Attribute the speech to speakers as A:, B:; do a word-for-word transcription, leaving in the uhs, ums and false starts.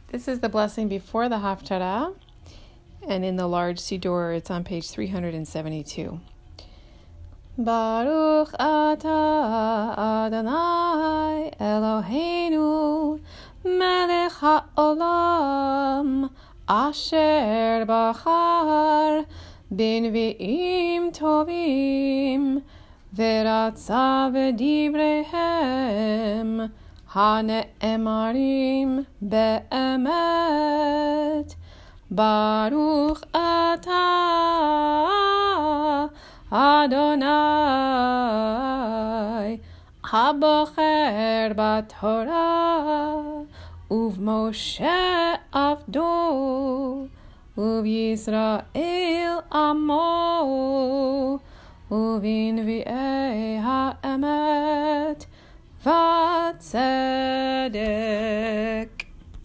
A: This is the blessing before the Haftarah, and in the large Siddur, it's on page three hundred seventy-two. Baruch atah Adonai Eloheinu melech ha'olam asher bachar b'nvi'im tovim v'ratza v'divrehem hane'emarim be'emet. Baruch atah Adonai habocher b'Torah uv'Moshe avdo uv'Yisrael amo uv'nvi'ei ha'emet v'tzedek.